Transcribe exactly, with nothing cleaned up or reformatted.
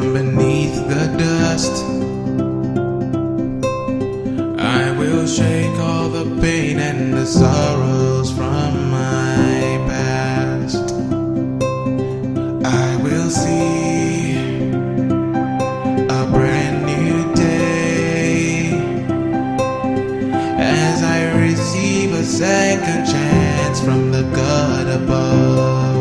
from beneath the dust. I will shake all the pain and the sorrows from my past. I will see a brand new day as I receive a second chance from the God above.